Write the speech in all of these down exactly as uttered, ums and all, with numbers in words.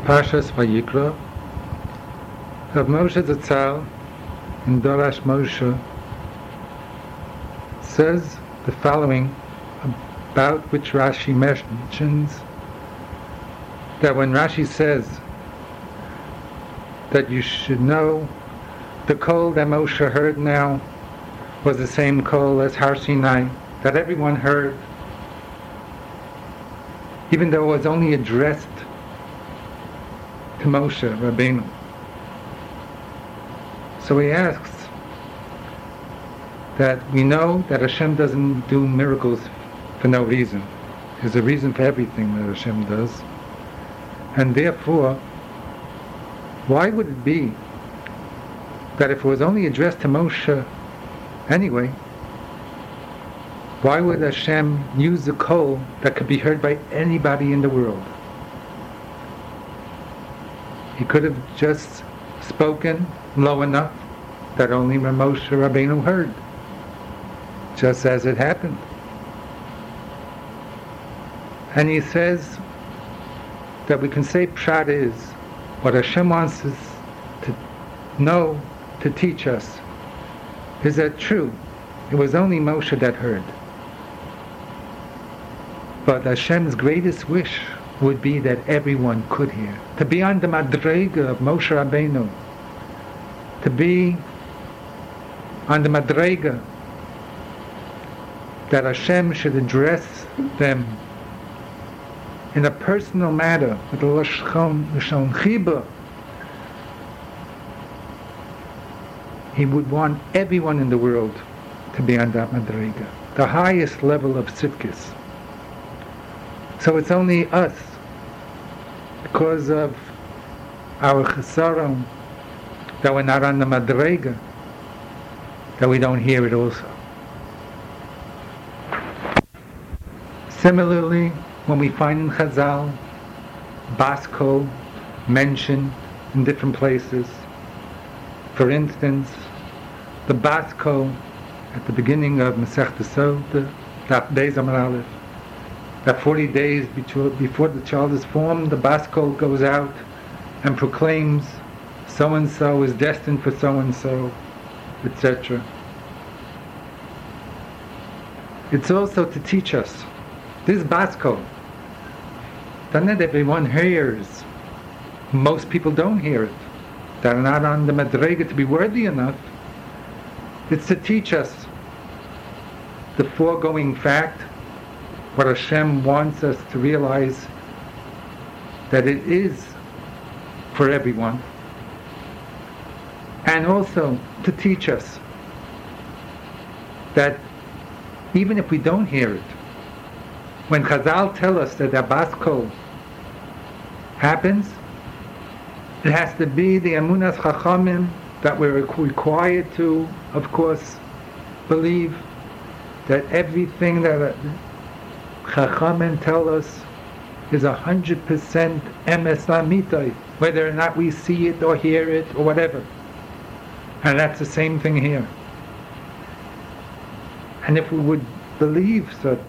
Parshas Vayikra, Rav Moshe Zatzal in Dorash Moshe says the following, about which Rashi mentions that when Rashi says that you should know the call that Moshe heard now was the same call as Har Sinai, that everyone heard, even though it was only addressed to Moshe Rabbeinu. So he asks that we know that Hashem doesn't do miracles for no reason. There's a reason for everything that Hashem does. And therefore, why would it be that if it was only addressed to Moshe anyway, why would Hashem use a call that could be heard by anybody in the world? He could have just spoken low enough that only Moshe Rabbeinu heard, just as it happened. And he says that we can say Pshat is what Hashem wants us to know, to teach us, is that true, it was only Moshe that heard. But Hashem's greatest wish would be that everyone could hear. To be on the Madrega of Moshe Rabbeinu. To be on the Madrega that Hashem should address them in a personal matter, with a Lashon Chibah. He would want everyone in the world to be on that Madrega, the highest level of Tzidkis. So it's only us, because of our chesaron, that we're not on the Madrega, that we don't hear it also. Similarly, when we find in Chazal, Bas Kol mentioned in different places, for instance, the Bas Kol at the beginning of Masechta Sota, Daf Beis Amar Aleph, that forty days before the child is formed, the Bas Kol goes out and proclaims so-and-so is destined for so-and-so, et cetera. It's also to teach us, this Bas Kol, that not everyone hears. Most people don't hear it. They're not on the Madrega to be worthy enough. It's to teach us the foregoing fact, what Hashem wants us to realize, that it is for everyone, and also to teach us that even if we don't hear it, when Chazal tell us that the Bas Kol happens, it has to be the Emunas Chachamim that we're required to, of course, believe that everything that Chachamim tell us is a hundred percent emes lamitai, whether or not we see it or hear it or whatever. And that's the same thing here. And if we would believe such,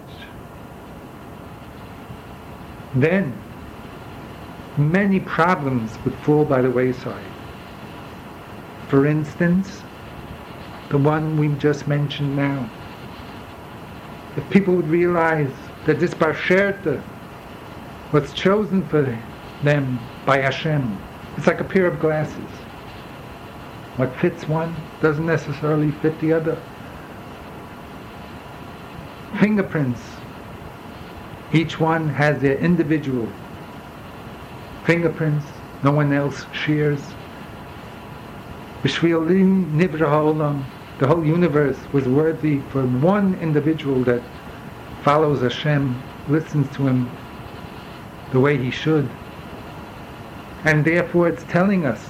then many problems would fall by the wayside. For instance, the one we just mentioned now. If people would realize that this Barsherta was chosen for them by Hashem, it's like a pair of glasses. What fits one doesn't necessarily fit the other. Fingerprints, each one has their individual fingerprints, no one else shares. B'shvil nivra ha'olam, the whole universe was worthy for one individual that follows Hashem, listens to Him the way he should. And therefore it's telling us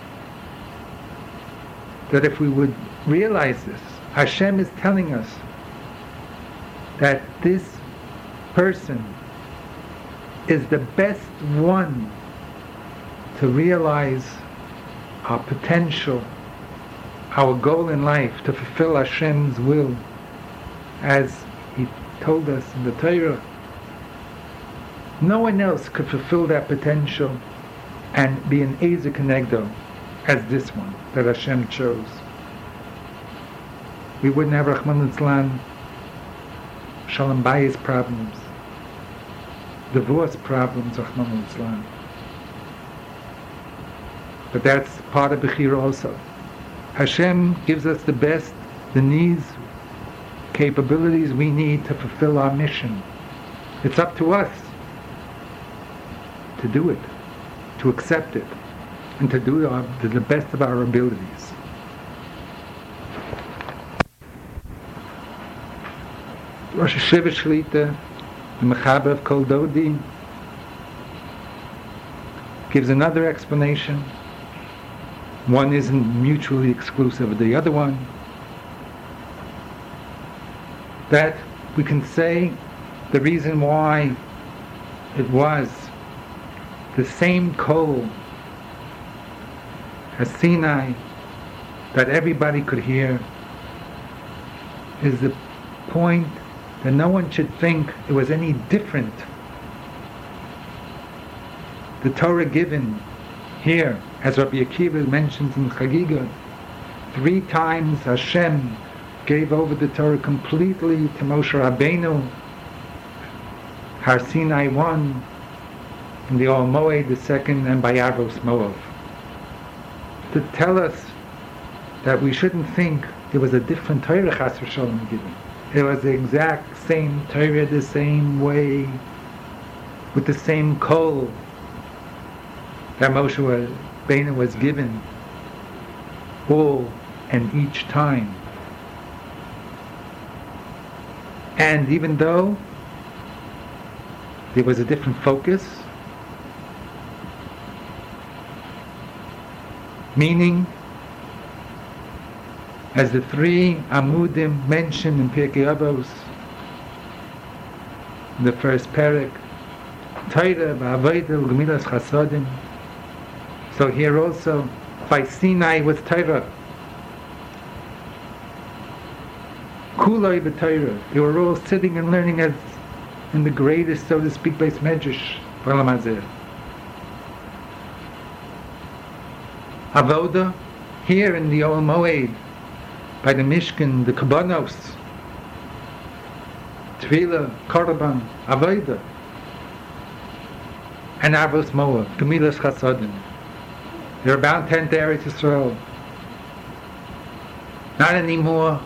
that if we would realize this, Hashem is telling us that this person is the best one to realize our potential, our goal in life, to fulfill Hashem's will, as He told us in the Torah. No one else could fulfill that potential and be an Ezer Kenegdo as this one that Hashem chose. We wouldn't have Rahman al-Islam, Shalom Bayis problems, divorce problems, Rahman al-Islam. But that's part of Bechira also. Hashem gives us the best, the needs, capabilities we need to fulfill our mission. It's up to us to do it, to accept it, and to do it to the best of our abilities. Rosh Hashiva Shlita, the Mechaber of Kol Dodi, gives another explanation. One isn't mutually exclusive of the other one. That we can say the reason why it was the same Kol as Sinai that everybody could hear is the point that no one should think it was any different. The Torah given here, as Rabbi Akiva mentions in Chagiga, three times Hashem gave over the Torah completely to Moshe Rabbeinu, Har Sinai one, in the Ol Moed the second, and by Avos Moav, to tell us that we shouldn't think there was a different Torah Chas v'Sholom given. It was the exact same Torah, the same way, with the same kol that Moshe Rabbeinu was given, all and each time. And even though there was a different focus, meaning, as the three Amudim mentioned in Pirkei Avos, in the first parak, Torah, V'Avodah, U'Gemilas Chasodim. So here also, by Sinai was Torah. Kuloi b'Torah. They were all sitting and learning as in the greatest, so to speak, Beis Medrash for Olam Hazeh. Avodah, here in the Ol Moed, by the Mishkan, the Kabbanos, Tefillah, Korban, Avodah, and Avos Moav, Gemilas Chasodim. They're about ten to Eretz Yisrael. Not anymore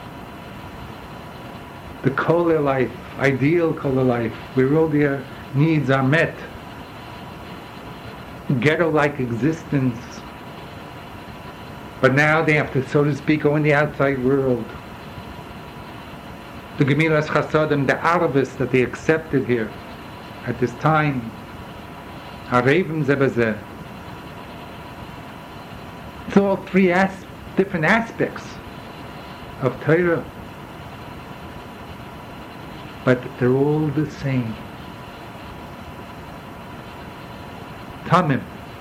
the Kola life, ideal Kola life, where all their needs are met. Ghetto-like existence. But now they have to, so to speak, go in the outside world. The Gemilas Chasodim, the Arabis that they accepted here at this time, are Raven Zebazeh. It's all three as- different aspects of Torah, but they're all the same. Tamim.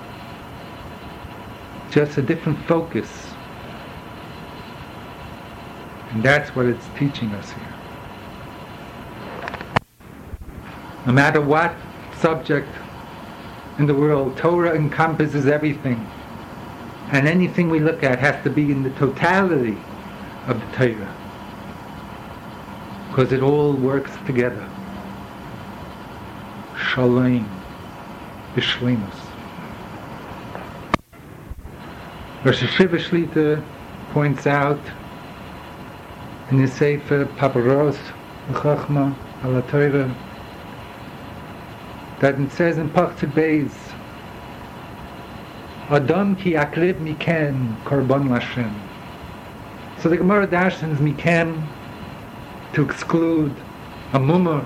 Just a different focus. And that's what it's teaching us here. No matter what subject in the world, Torah encompasses everything. And anything we look at has to be in the totality of the Torah. Because it all works together. Shalom. B'shleimus. Rosh Hashiva Shlita points out in his Sefer Paparos L'Chachma Ala Torah that it says in Pachtzit Beis, Adam ki akriv miken korban Lashem. So the Gemara dashens miken to exclude a mummer,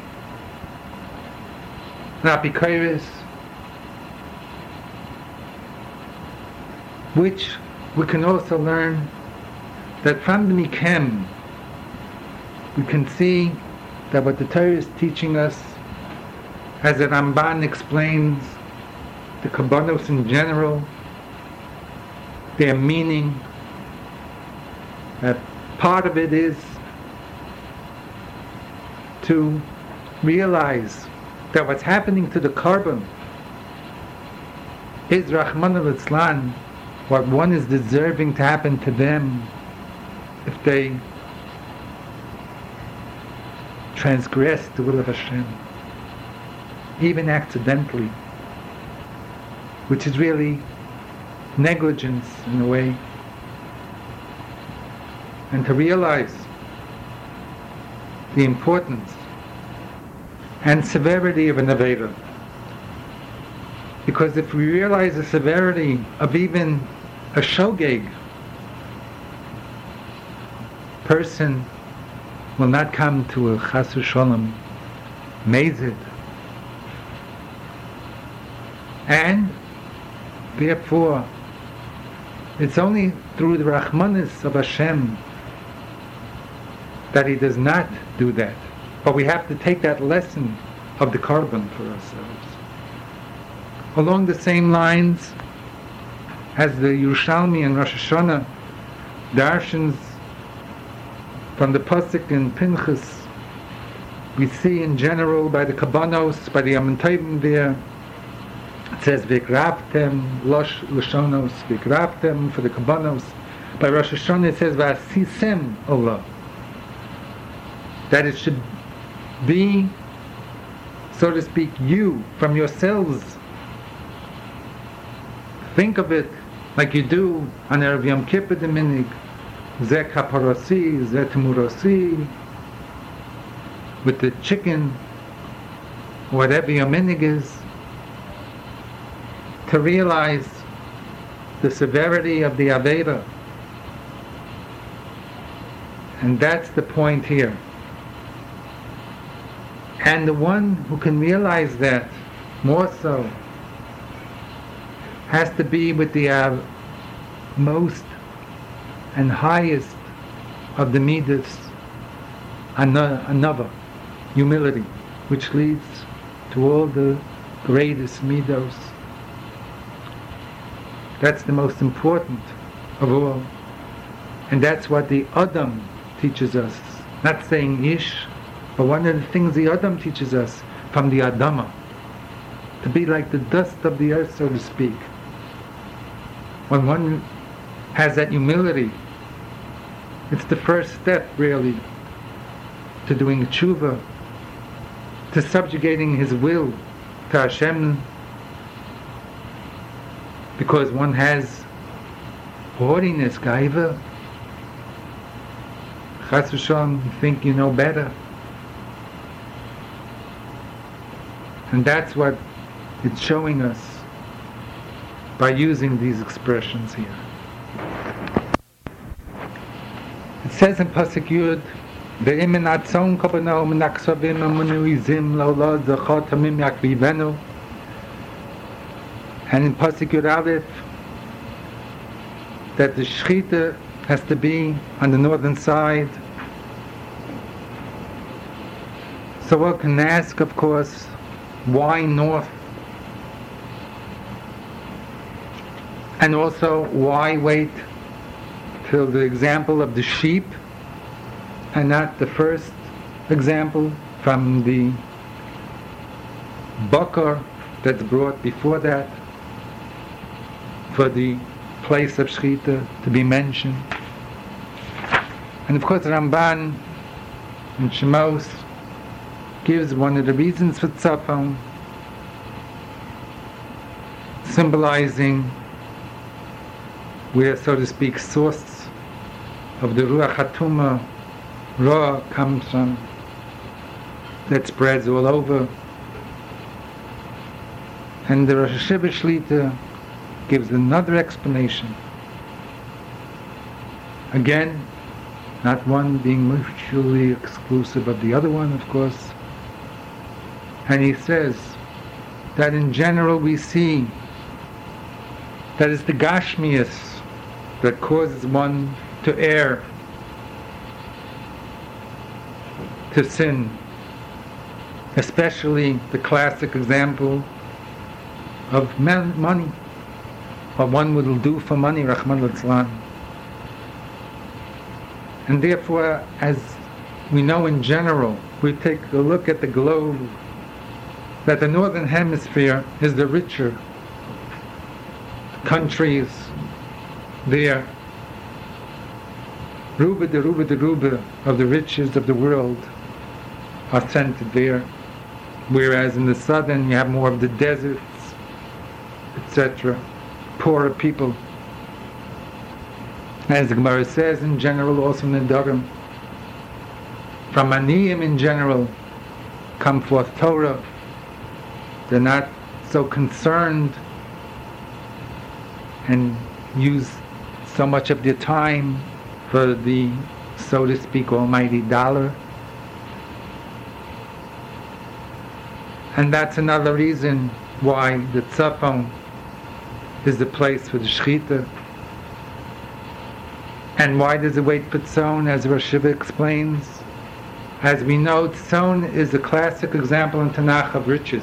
not bikairis, which we can also learn that from the mikem we can see that what the Torah is teaching us, as the Ramban explains, the Kabbanos in general, their meaning, that part of it is to realize that what's happening to the carbon is Rahman al-Islam what one is deserving to happen to them if they transgress the will of Hashem, even accidentally, which is really negligence in a way. And to realize the importance and severity of an Aveda. Because if we realize the severity of even a shogeg, person will not come to a chas v'sholom mazid. And therefore, it's only through the Rahmanis of Hashem that He does not do that. But we have to take that lesson of the Korban for ourselves. Along the same lines as the Yerushalmi and Rosh Hashanah darshans from the Pasuk in Pinchas, we see in general by the Kabbanos, by the Yom Tovim there, it says Vikraftem, Losh Lashonos, Vikraftem for the Kabbanos. By Rosh Hashanah it says Vasisem Allah. That it should be, so to speak, you, from yourselves. Think of it like you do on Erev Yom Kippur the minig, Zeh kaparasi, Zeh temurasi, with the chicken, whatever your minig is, to realize the severity of the Aveda. And that's the point here. And the one who can realize that more so has to be with the uh, most and highest of the midas, another humility, which leads to all the greatest midos. That's the most important of all. And that's what the Adam teaches us. Not saying Ish, but one of the things the Adam teaches us from the Adama, to be like the dust of the earth, so to speak. When one has that humility, it's the first step, really, to doing tshuva, to subjugating his will to Hashem, because one has haughtiness, gaiva. Chas v'shalom, you think you know better. And that's what it's showing us by using these expressions here. It says in Pasuk Yud, "Ve'im min atzon kabano min aksavim amunu izim la'olad zachot hamim yakvivenu." And in Pasuk Yud Aleph, that the Shechita has to be on the northern side. So one can ask, of course, why north? And also, why wait till the example of the sheep and not the first example from the bakar that's brought before that for the place of Shechita to be mentioned? And of course, Ramban in Shemos gives one of the reasons for tzafon, symbolizing where, so to speak, source of the Ruach HaTumah, Ra, comes from, that spreads all over. And the Rosh Hashiva Shlita gives another explanation. Again, not one being mutually exclusive of the other one, of course. And he says that in general we see that it's the Gashmias that causes one to err, to sin. Especially the classic example of man, money. What one will do for money, Rahman al-Islam. And therefore, as we know in general, we take a look at the globe, that the northern hemisphere is the richer countries there. Ruba de Ruba de Ruba of the riches of the world are centered there. Whereas in the southern you have more of the deserts, et cetera. Poorer people. As the Gemara says in general, also in the Nedarim, from Aniyim in general come forth Torah. They're not so concerned and use so much of their time for the, so to speak, almighty dollar. And that's another reason why the Tzafon is the place for the Shechita. And why does it wait for Tzon, as Rosh Hashiva explains? As we know, Tzon is a classic example in Tanakh of riches.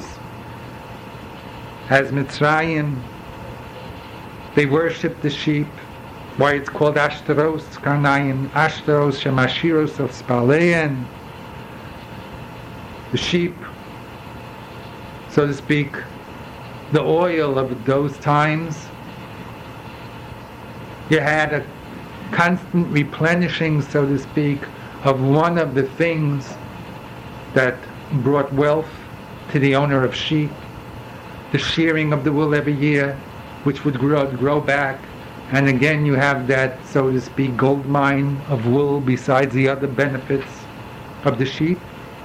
As Mitzrayim, they worship the sheep. Why it's called Ashtaros, Karnayim, Ashtaros, Shemashiros of Spalein. The sheep, so to speak, the oil of those times. You had a constant replenishing, so to speak, of one of the things that brought wealth to the owner of sheep. The shearing of the wool every year, which would grow, grow back. And again you have that, so to speak, gold mine of wool besides the other benefits of the sheep.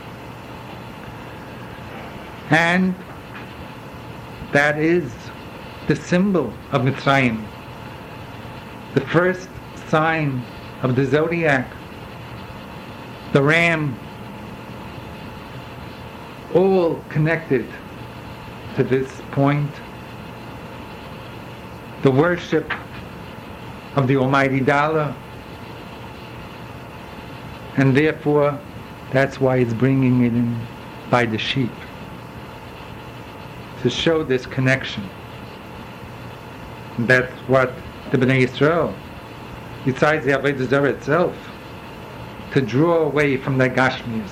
And that is the symbol of Mitzrayim. The first sign of the zodiac, the ram, all connected to this point. The worship of the almighty dollar, and therefore that's why it's bringing it in by the sheep, to show this connection. And that's what the Bnei Yisrael, besides the Avodah Zarah itself, to draw away from the Gashmius.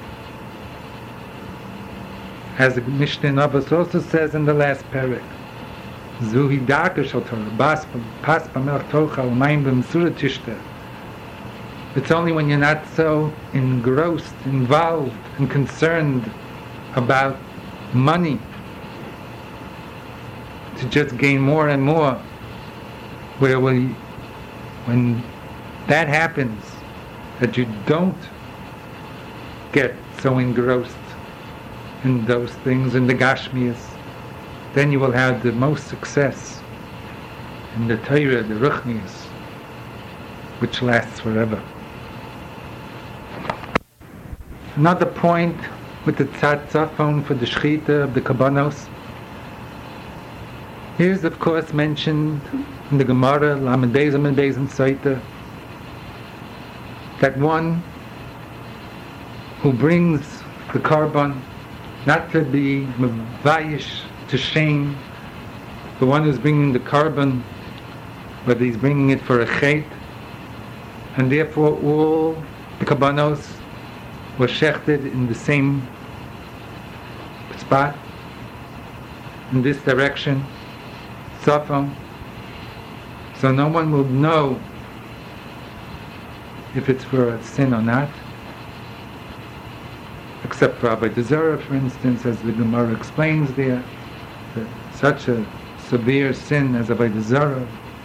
As the Mishnah in Avos also says in the last parak, Zuhi Darka Shal Torah, Pas B'melech Torcha U'mayim B'mesura Tishteh. It's only when you're not so engrossed, involved, and concerned about money to just gain more and more, where we, when that happens, that you don't get so engrossed in those things, in the Gashmias, then you will have the most success in the Torah, the Ruchnias, which lasts forever. Another point with the Tzad Tzafon for the Shechita of the Kabbanos. Here's of course mentioned in the Gemara, Lamed Beis Amud Beis and Saita, that one who brings the Karban not to be Mevayish, to shame, the one who's bringing the Karban, whether he's bringing it for a Chet, and therefore all the Kabbanos were shechted in the same spot, in this direction, Tzafon, so no one will know if it's for a sin or not, except for Avodah Zarah, for instance, as the Gemara explains there, that such a severe sin as Avodah Zarah,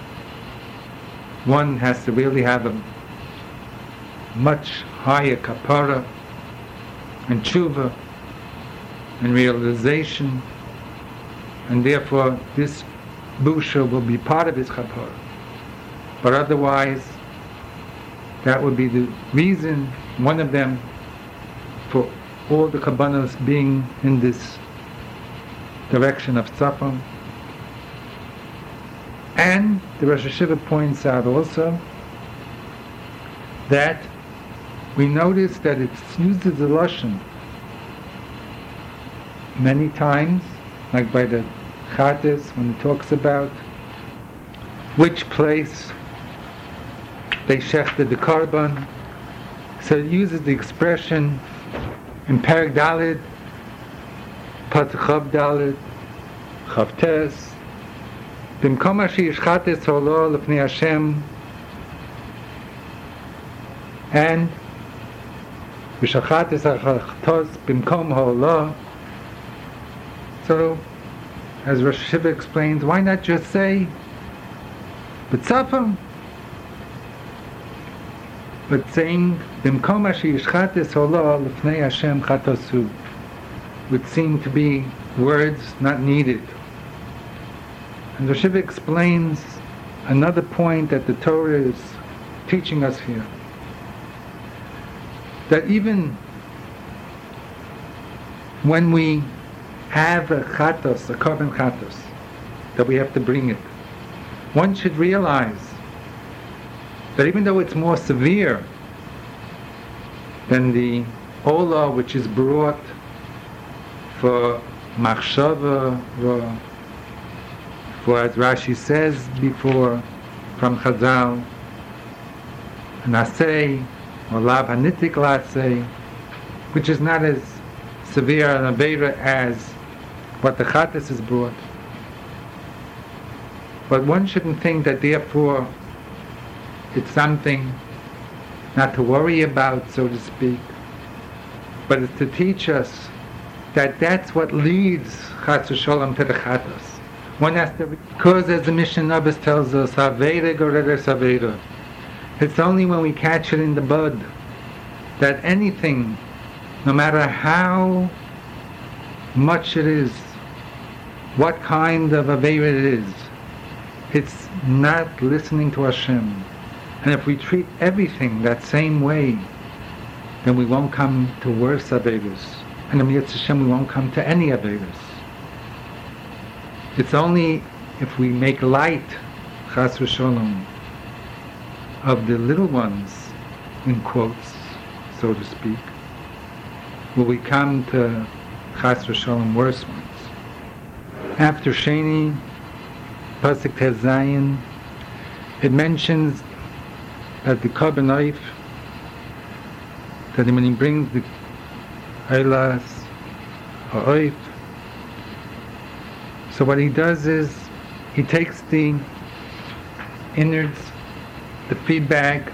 one has to really have a much higher kapara and tshuva and realization, and therefore this busha will be part of his kapara. But otherwise, that would be the reason, one of them, for all the kabbanos being in this direction of Tzafon. And the Rosh Hashiva points out also that we notice that it uses the Lashon many times, like by the Chattis, when it talks about which place they shechted the Karban. So it uses the expression in Perek Daled, Pasuk Chav Daled, Chav Tes, במקום אשר ישחטס עולו לפני השם, and ושחטס החטוס במקום העולו. So, as Rosh Hashiva explains, why not just say B'tzafim? But saying במקום אשר ישחטס עולו לפני השם חטוסו would seem to be words not needed. And Rosh Hashiva explains another point that the Torah is teaching us here. That even when we have a chatos, a korban chatos, that we have to bring it, one should realize that even though it's more severe than the olah which is brought for machshava, for, for as Rashi says before from Chazal, naseh, or lav hanitik laseh, which is not as severe an avera as what the chatas is brought. But one shouldn't think that therefore it's something not to worry about, so to speak, but it's to teach us that that's what leads chas v'sholom to the chatas. One has to, because as the Mishnah Nabbos tells us, avera goreres avera. It's only when we catch it in the bud that anything, no matter how much it is, what kind of avera it is, it's not listening to Hashem. And if we treat everything that same way, then we won't come to worse averas. And in Yetz Hashem we won't come to any averas. It's only if we make light, chas v'sholom, of the little ones, in quotes, so to speak, will we come to chas v'sholom worse ones. After Sheni, Pasuk Tes Zayin, it mentions that the korban oif, that when he brings the eilas or oif, so what he does is he takes the innards, the feed bag,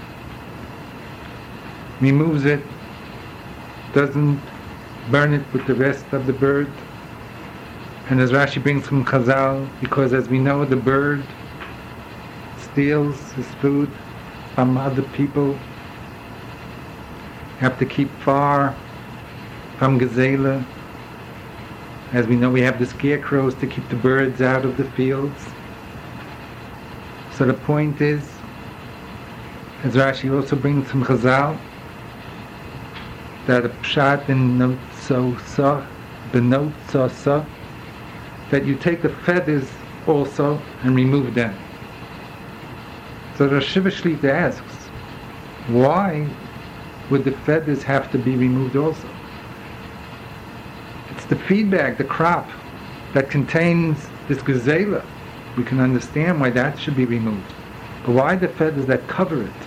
removes it, doesn't burn it with the rest of the bird. And as Rashi brings from Chazal, because as we know, the bird steals his food from other people. You have to keep far from gazela. As we know, we have the scarecrows to keep the birds out of the fields. So the point is, as Rashi also brings from Chazal, that a pshat in Notzosa, Benotzosa, that you take the feathers also and remove them. So Rosh Hashiva Shlita asks, why would the feathers have to be removed also? It's the feed bag, the crop, that contains this gazela. We can understand why that should be removed. But why the feathers that cover it?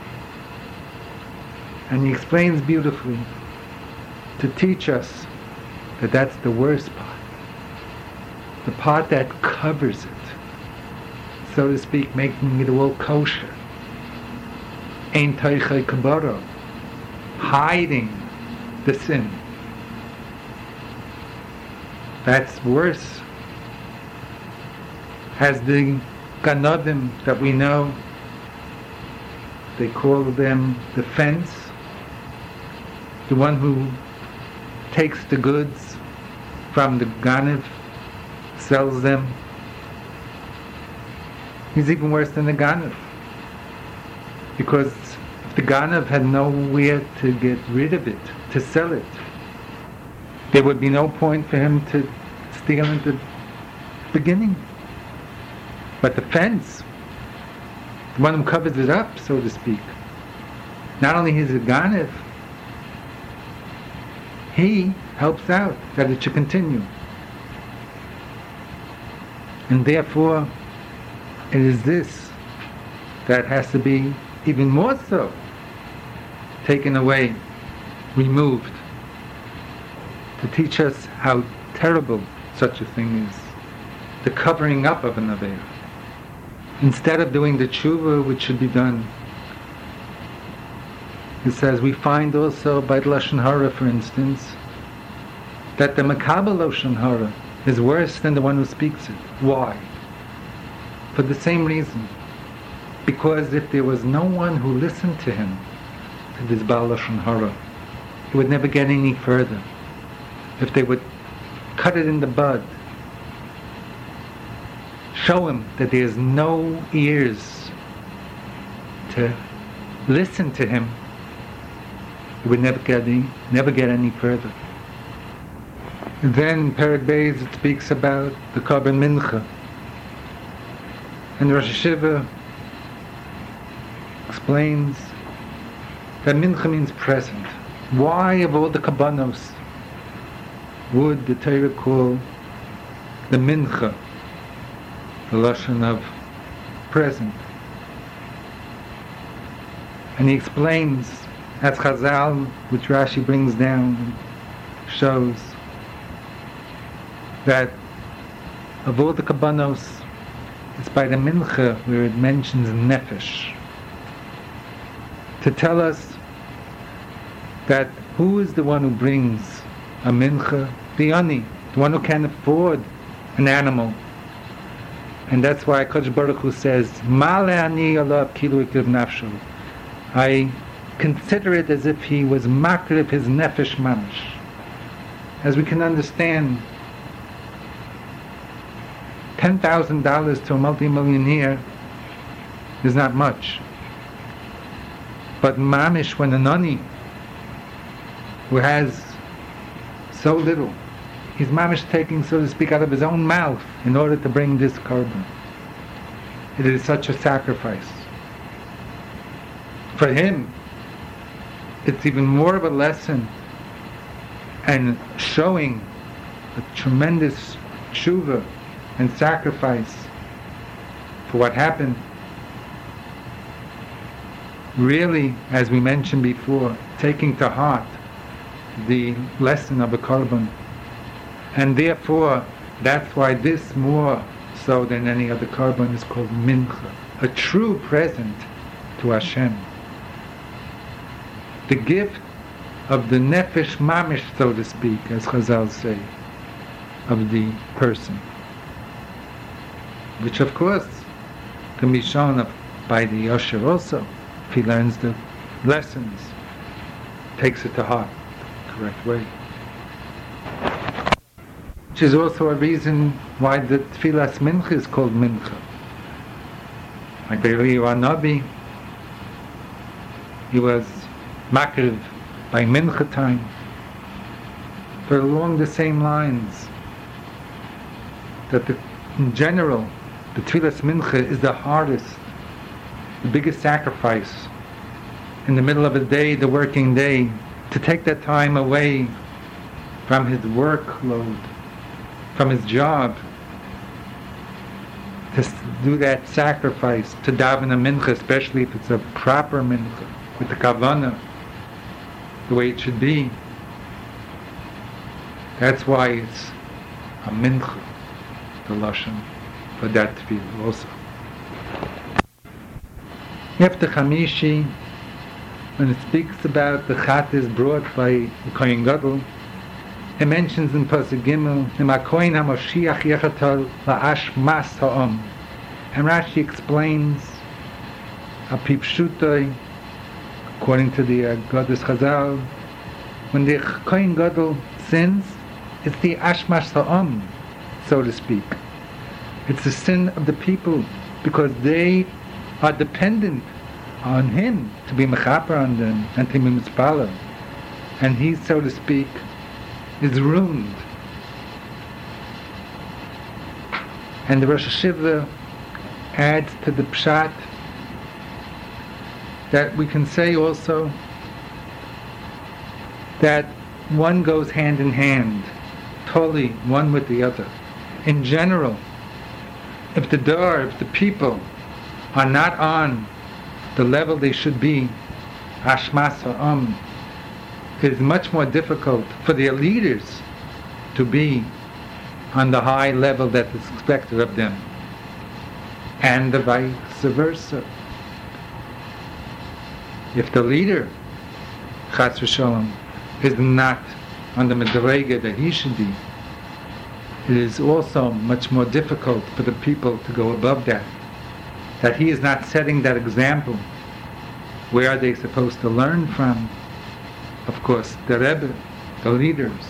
And he explains beautifully to teach us that that's the worst part. The part that covers it, so to speak, making it all kosher. Ein teichei kabara, hiding the sin. That's worse. As the ganadim that we know, they call them the fence, the one who takes the goods from the ganav, sells them. He's even worse than the ganav, because if the ganav had nowhere to get rid of it, to sell it, there would be no point for him to steal in the beginning. But the fence, the one who covers it up, so to speak, not only is a ganav, he helps out that it should continue. And therefore, it is this that has to be even more so taken away, removed, to teach us how terrible such a thing is, the covering up of an aveira. instead of doing the tshuva which should be done. It says we find also by the Lashon Hara, for instance, that the Makabel Lashon Hara is worse than the one who speaks it. Why? For the same reason. Because if there was no one who listened to him, to this Baal Lashon Hara, he would never get any further. If they would cut it in the bud, show him that there's no ears to listen to him, he would never get any, never get any further. And then in Perek Beis it speaks about the Korban Mincha. And Rosh Hashiva explains that Mincha means present. Why of all the Kabbanos would the Torah call the Mincha the Lashon of present? And he explains, as Chazal, which Rashi brings down, shows that of all the Kabbanos, it's by the Mincha where it mentions Nefesh, to tell us that who is the one who brings a Mincha? The Ani, the one who can afford an animal. And that's why Kodesh Baruch Hu says, Male ani alav kilu ikriv nafsho. I consider it as if he was makriv his nefesh mamash. As we can understand, ten thousand dollars to a multimillionaire is not much. But mamish, when an ani who has so little, he's mamish taking, so to speak, out of his own mouth in order to bring this korban. It is such a sacrifice. For him, it's even more of a lesson and showing a tremendous tshuva and sacrifice for what happened. Really, as we mentioned before, taking to heart the lesson of a korban. And therefore, that's why this more so than any other korban is called mincha, a true present to Hashem. The gift of the nefesh mamish, so to speak, as Chazal say, of the person, which of course can be shown by the Yosher also, if he learns the lessons, takes it to heart the correct way. Which is also a reason why the Tfilas Mincha is called Mincha. Like by Eliyahu Navi, he was makriv by Mincha time. But along the same lines, that the, in general, the Tfilas Mincha is the hardest, the biggest sacrifice in the middle of a day, the working day, to take that time away from his workload, from his job, to do that sacrifice, to daven a mincha, especially if it's a proper mincha, with the kavanah, the way it should be. That's why it's a mincha, the lashon, for that tefillah also. After Chamishi, when it speaks about the chatas brought by the Kohen Gadol, it mentions in Pasuk Gimel, "Nemakoin HaMoshiach Yechatal La'ash Mas Ha'om," and Rashi explains a pipshutoi, according to the uh, Goddess Chazal, when the Kohen Gadol sins, it's the Ashmas Ha'om, so to speak. It's the sin of the people, because they are dependent on him to be mechaper on them and to be mitzpalah, and he, so to speak, is ruined. And the Rosh Hashiva adds to the pshat that we can say also that one goes hand in hand, totally one with the other. In general, if the door, if the people are not on the level they should be, Ashmas Ha'am, it is much more difficult for their leaders to be on the high level that is expected of them. and the vice versa. If the leader, Chas v'Shalom, is not on the Madrega that he should be, it is also much more difficult for the people to go above that. That he is not setting that example. Where are they supposed to learn from? Of course, the Rebbe, the leaders.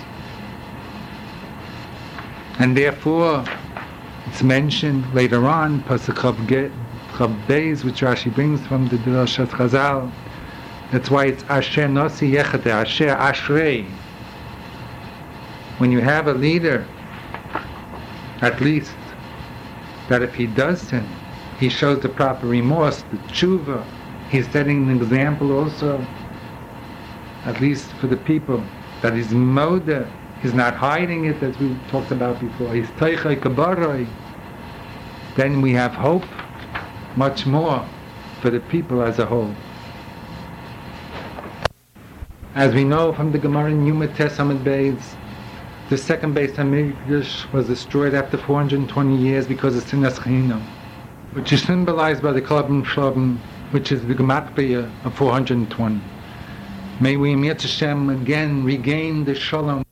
And therefore, it's mentioned later on, Pasuk Chav Beis, which Rashi brings from the Drashat Chazal. That's why it's Asher Nosi Yechate, Asher Ashrei. When you have a leader, at least, that if he does sin, he shows the proper remorse, the tshuva. He's setting an example also, at least for the people, that he's moda, he's not hiding it, as we talked about before. He's teichai kabaroi. Then we have hope much more for the people as a whole. As we know from the Gemara in Yuma Tesamid Beis, the second Beis Hamikdash was destroyed after four hundred twenty years because of Sinas Chinam, which is symbolized by the Kolabim Shlabim, which is the Gematria of four hundred twenty. May we, Mir Hashem, again regain the Shalom